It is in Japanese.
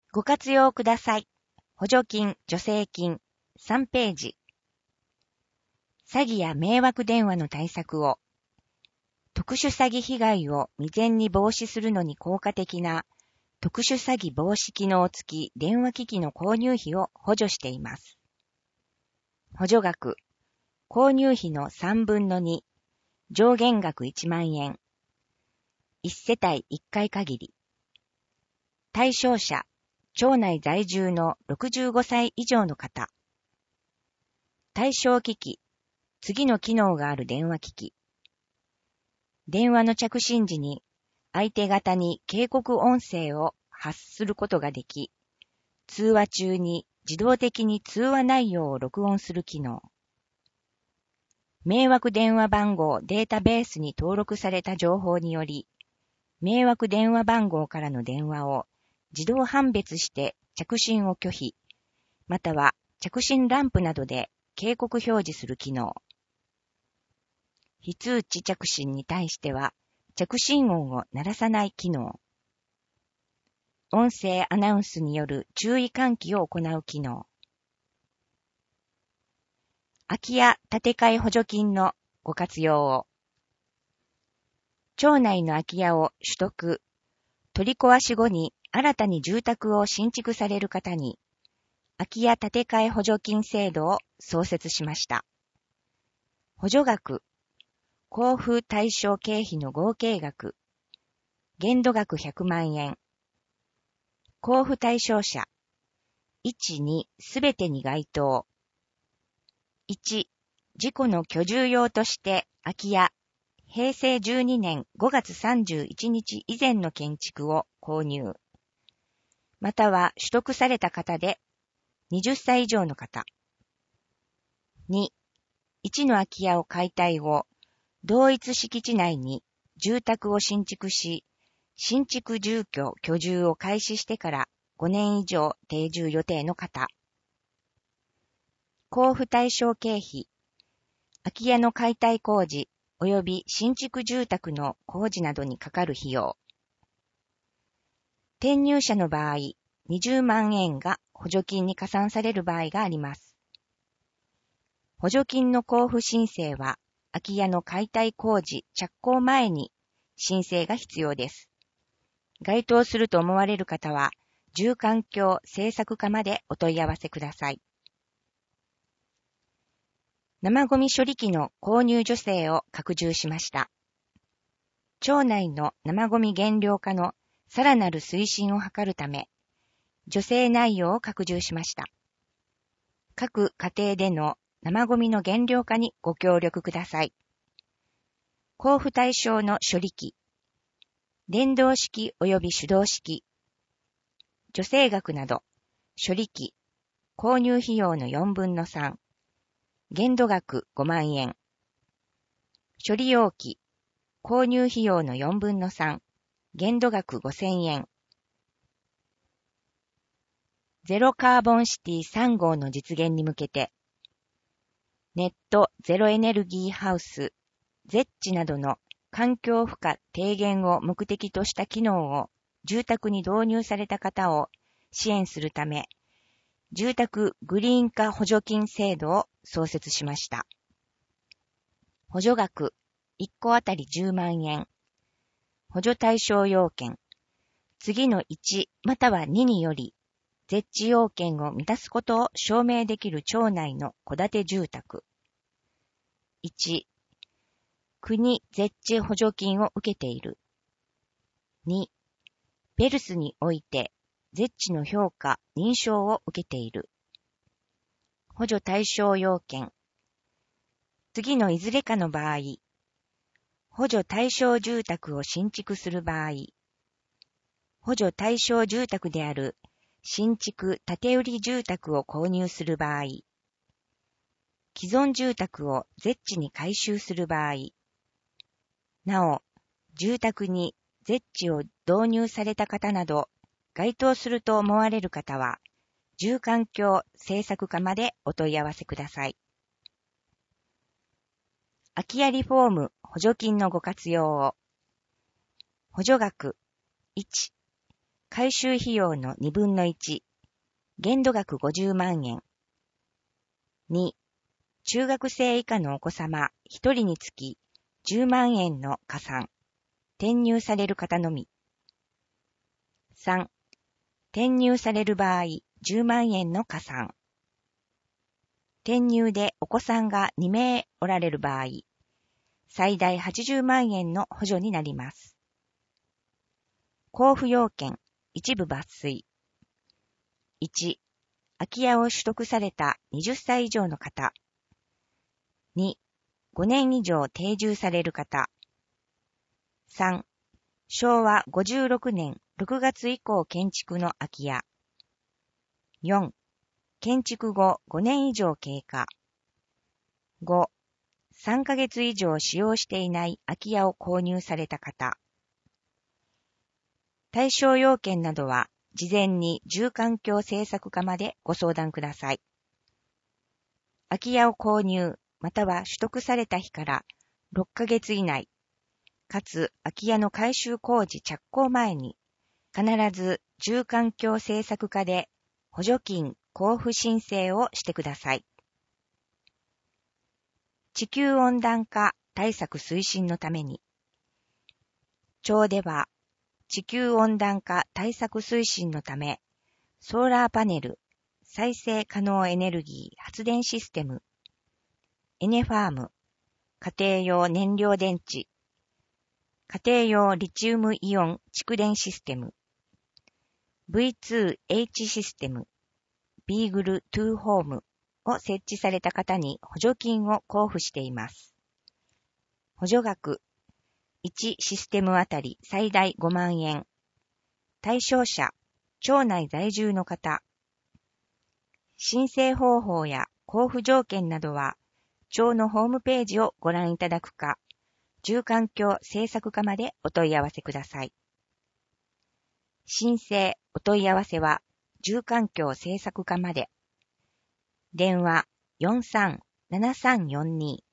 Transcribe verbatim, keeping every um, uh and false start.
ご活用ください。補助金・助成金さんページ。詐欺や迷惑電話の対策を。特殊詐欺被害を未然に防止するのに効果的な特殊詐欺防止機能付き電話機器の購入費を補助しています。補助額、購入費のさんぶんのに、上限額いちまんえん。いち世帯いっかい限り。対象者、町内在住のろくじゅうごさい以上の方。対象機器、次の機能がある電話機器。電話の着信時に相手方に警告音声を発することができ、通話中に自動的に通話内容を録音する機能。迷惑電話番号データベースに登録された情報により、迷惑電話番号からの電話を自動判別して着信を拒否、または着信ランプなどで警告表示する機能。非通知着信に対しては着信音を鳴らさない機能。音声アナウンスによる注意喚起を行う機能。空き家建て替え補助金のご活用を。町内の空き家を取得、取り壊し後に新たに住宅を新築される方に、空き家建て替え補助金制度を創設しました。補助額、交付対象経費の合計額、限度額ひゃくまんえん。交付対象者、いち、にすべてに該当。いち、自己の居住用として空き家、へいせいじゅうにねんごがつさんじゅういちにち以前の建築を購入。または取得された方ではたち以上の方。に、いちの空き家を解体後、同一敷地内に住宅を新築し、新築住居居住を開始してからごねん以上定住予定の方。交付対象経費、空き家の解体工事及び新築住宅の工事などにかかる費用。転入者の場合、にじゅうまんえんが補助金に加算される場合があります。補助金の交付申請は、空き家の解体工事着工前に申請が必要です。該当すると思われる方は、住環境政策課までお問い合わせください。生ゴミ処理機の購入助成を拡充しました。町内の生ゴミ減量化のさらなる推進を図るため、助成内容を拡充しました。各家庭での生ゴミの減量化にご協力ください。交付対象の処理機、電動式及び手動式、助成額など、処理機、購入費用のよんぶんのさん、限度額ごまんえん、処理容器、購入費用のよんぶんのさん、限度額ごせんえん、ゼロカーボンシティさん号の実現に向けて、ネットゼロエネルギーハウス、ゼッチなどの環境負荷低減を目的とした機能を住宅に導入された方を支援するため、住宅グリーン化補助金制度を創設しました。補助額いっこあたりじゅうまんえん。補助対象要件。次のいちまたはににより、ゼッチ要件を満たすことを証明できる町内の戸建て住宅。いち、国ゼッチ補助金を受けている。に、ベルスにおいてゼッチの評価、認証を受けている。補助対象要件。次のいずれかの場合、補助対象住宅を新築する場合、補助対象住宅である新築建売住宅を購入する場合、既存住宅をゼッチに改修する場合、なお、住宅にゼッチを導入された方など、該当すると思われる方は、住環境政策課までお問い合わせください。空き家リフォーム補助金のご活用を。補助額いち、 改修費用のにぶんのいち、限度額ごじゅうまんえん。に、中学生以下のお子様ひとりにつきじゅうまんえんの加算。転入される方のみ。さん、転入される場合じゅうまんえんの加算。転入でお子さんがにめいおられる場合、最大はちじゅうまんえんの補助になります。交付要件、一部抜粋。いち、空き家を取得されたはたち以上の方。に、ごねん以上定住される方。さん、しょうわごじゅうろくねんろくがつ以降建築の空き家。よん、建築後ごねん以上経過。ご、さんかげつ以上使用していない空き家を購入された方。対象要件などは事前に住環境政策課までご相談ください。空き家を購入または取得された日からろっかげつ以内、かつ空き家の改修工事着工前に必ず住環境政策課で補助金交付申請をしてください。地球温暖化対策推進のために、町では地球温暖化対策推進のため、ソーラーパネル、再生可能エネルギー発電システム、エネファーム、家庭用燃料電池、家庭用リチウムイオン蓄電システム、ブイツーエイチ システム、ビーグルツーホームを設置された方に補助金を交付しています。補助額、いちシステムあたり最大ごまんえん。対象者、町内在住の方。申請方法や交付条件などは、町のホームページをご覧いただくか、住環境政策課までお問い合わせください。申請、お問い合わせは、住環境政策課まで。電話よんさんななさんよんに